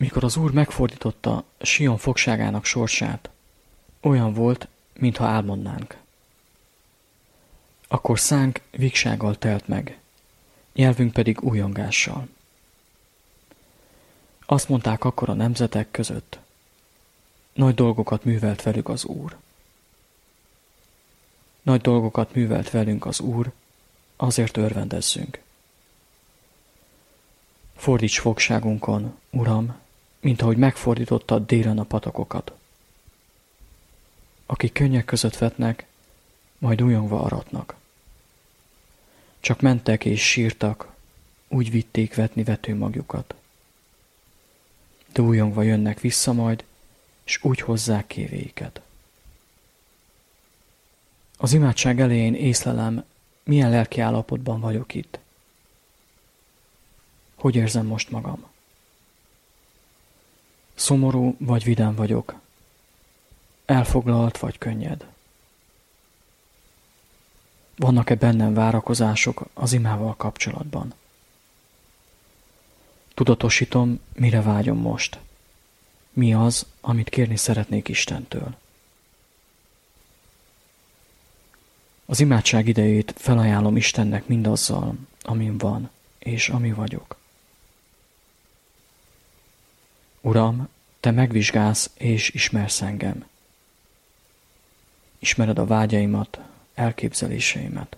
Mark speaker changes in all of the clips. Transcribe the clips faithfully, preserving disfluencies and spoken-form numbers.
Speaker 1: Mikor az Úr megfordította Sion fogságának sorsát, olyan volt, mintha álmodnánk. Akkor szánk viksággal telt meg, nyelvünk pedig újongással. Azt mondták akkor a nemzetek között, nagy dolgokat művelt velük az Úr. Nagy dolgokat művelt velünk az Úr, azért örvendezzünk. Fordíts fogságunkon, Uram, mint ahogy megfordítottad délen a patakokat. Akik könnyek között vetnek, majd újongva aratnak. Csak mentek és sírtak, úgy vitték vetni vetőmagjukat. De újongva jönnek vissza majd, és úgy hozzák kévéiket. Az imádság elején észlelem, milyen lelki állapotban vagyok itt. Hogy érzem most magam? Szomorú vagy vidám vagyok? Elfoglalt vagy könnyed? Vannak-e bennem várakozások az imával kapcsolatban? Tudatosítom, mire vágyom most. Mi az, amit kérni szeretnék Istentől? Az imádság idejét felajánlom Istennek mindazzal, amin van, és ami vagyok. Uram, Te megvizsgálsz és ismersz engem. Ismered a vágyaimat, elképzeléseimet.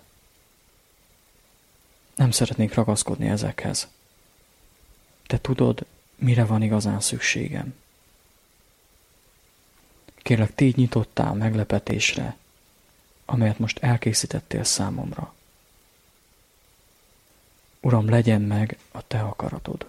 Speaker 1: Nem szeretnék ragaszkodni ezekhez. Te tudod, mire van igazán szükségem. Kérlek, Tégy nyitottál meglepetésre, amelyet most elkészítettél számomra. Uram, legyen meg a Te akaratod.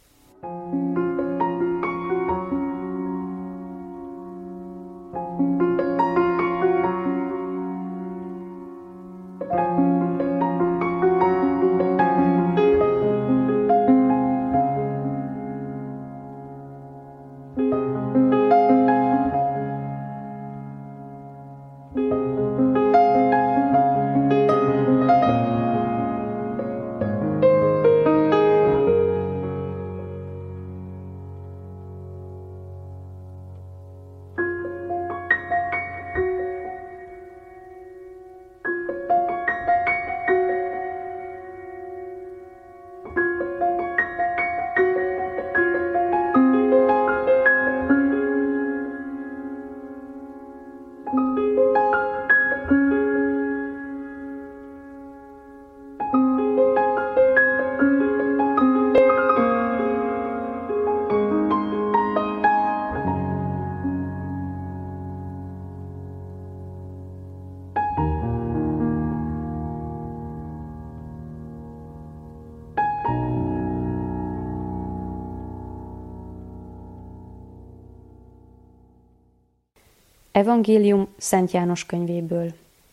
Speaker 2: Evangélium Szent János könyvéből.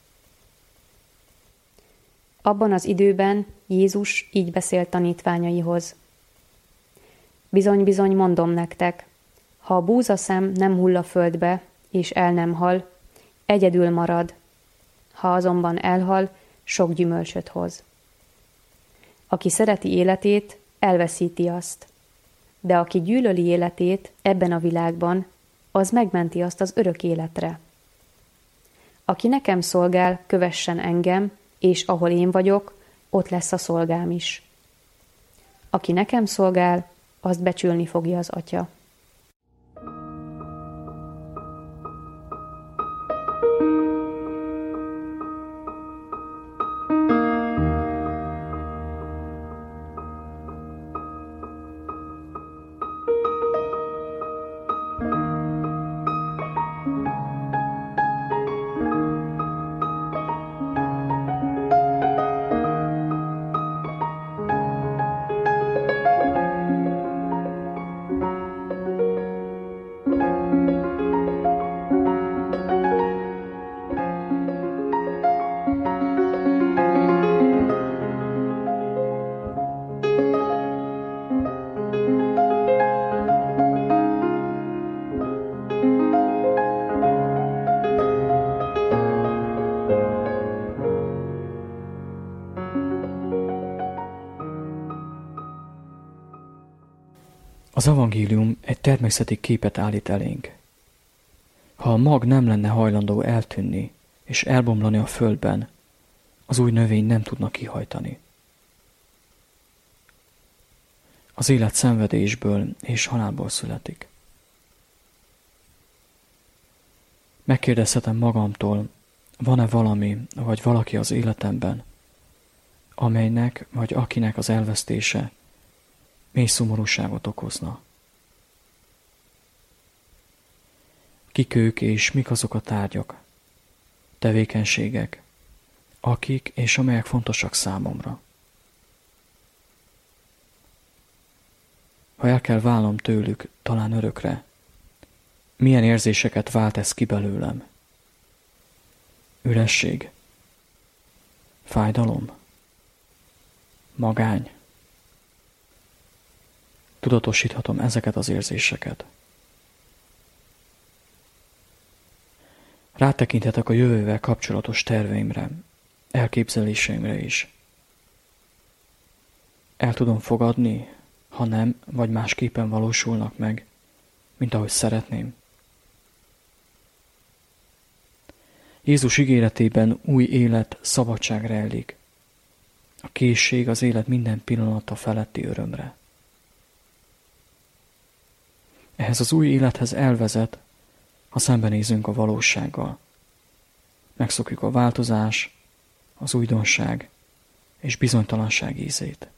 Speaker 2: Abban az időben Jézus így beszélt tanítványaihoz. Bizony-bizony mondom nektek, ha a búzaszem nem hull a földbe, és el nem hal, egyedül marad, ha azonban elhal, sok gyümölcsöt hoz. Aki szereti életét, elveszíti azt, de aki gyűlöli életét ebben a világban, az megmenti azt az örök életre. Aki nekem szolgál, kövessen engem, és ahol én vagyok, ott lesz a szolgám is. Aki nekem szolgál, azt becsülni fogja az Atya.
Speaker 1: Az evangélium egy természeti képet állít elénk. Ha a mag nem lenne hajlandó eltűnni és elbomlani a földben, az új növény nem tudna kihajtani. Az élet szenvedésből és halálból születik. Megkérdezhetem magamtól, van-e valami vagy valaki az életemben, amelynek vagy akinek az elvesztése mély szomorúságot okozna. Kik ők és mik azok a tárgyak, tevékenységek, akik és amelyek fontosak számomra. Ha el kell válnom tőlük, talán örökre, milyen érzéseket vált ez ki belőlem? Üresség, fájdalom, magány. Tudatosíthatom ezeket az érzéseket. Rátekinthetek a jövővel kapcsolatos terveimre, elképzeléseimre is. El tudom fogadni, ha nem, vagy másképpen valósulnak meg, mint ahogy szeretném. Jézus ígéretében új élet szabadság rejlik. A készség az élet minden pillanata feletti örömre. Ehhez az új élethez elvezet, ha szembenézünk a valósággal. Megszokjuk a változás, az újdonság és bizonytalanság ízét.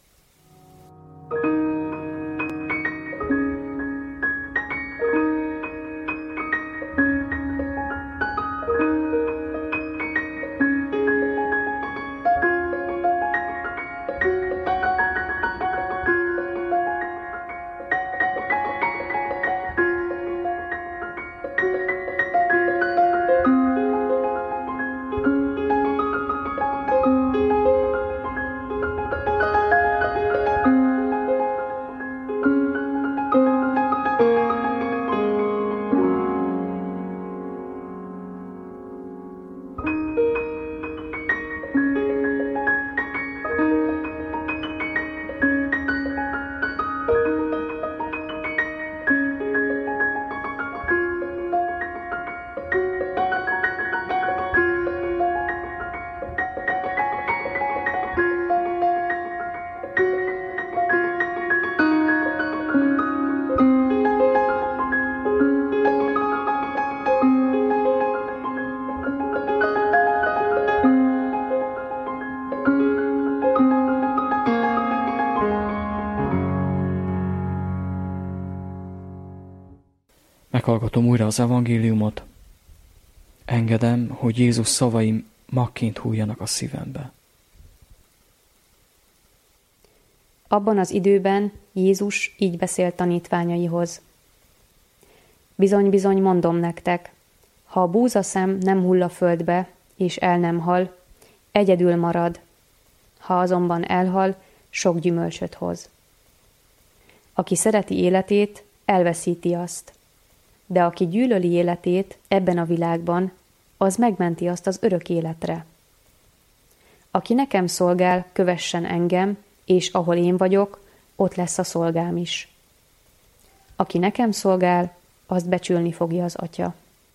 Speaker 1: Meghallgatom újra az evangéliumot, engedem, hogy Jézus szavai magként hújjanak a szívembe.
Speaker 2: Abban az időben Jézus így beszélt tanítványaihoz. Bizony-bizony mondom nektek, ha a búzaszem nem hull a földbe, és el nem hal, egyedül marad, ha azonban elhal, sok gyümölcsöt hoz. Aki szereti életét, elveszíti azt, de aki gyűlöli életét ebben a világban, az megmenti azt az örök életre. Aki nekem szolgál, kövessen engem, és ahol én vagyok, ott lesz a szolgám is. Aki nekem szolgál, azt becsülni fogja az Atya.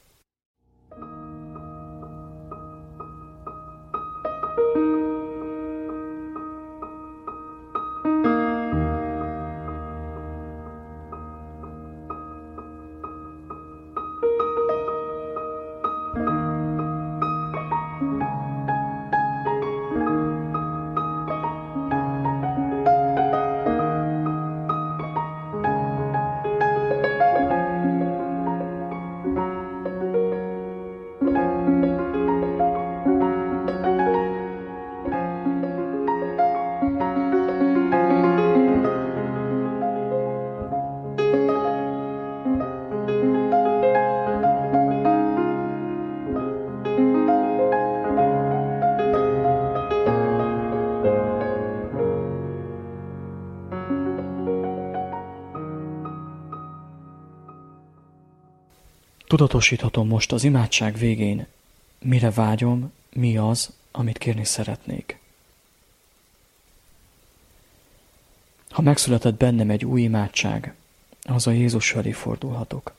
Speaker 1: Tudatosíthatom most az imádság végén, mire vágyom, mi az, amit kérni szeretnék. Ha megszületett bennem egy új imádság, az a Jézus felé fordulhatok.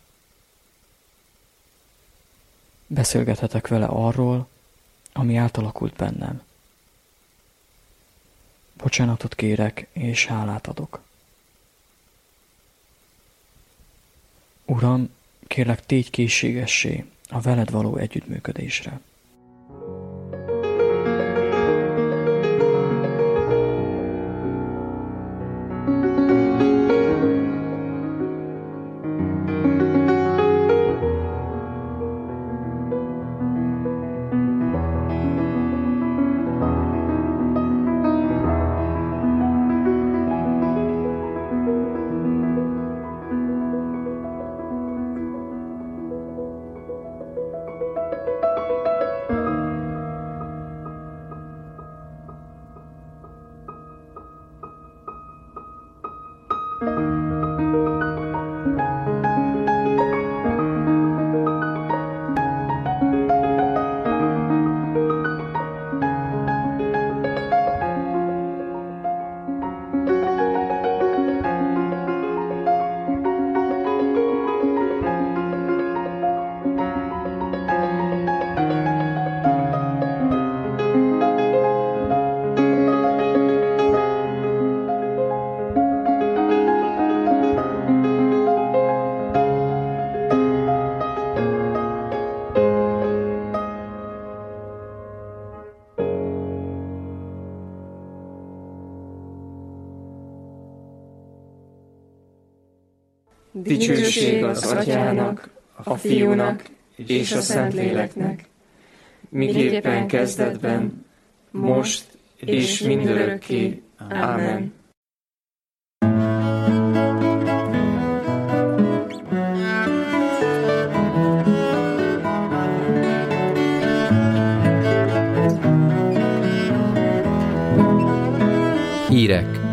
Speaker 1: Beszélgethetek vele arról, ami átalakult bennem. Bocsánatot kérek, és hálát adok. Uram, kérlek, tégy készségessé a veled való együttműködésre.
Speaker 3: Dicsőség az Atyának, a Fiúnak és a Szentléleknek, miképpen kezdetben, most és mindörökké. Ámen.
Speaker 4: Hírek.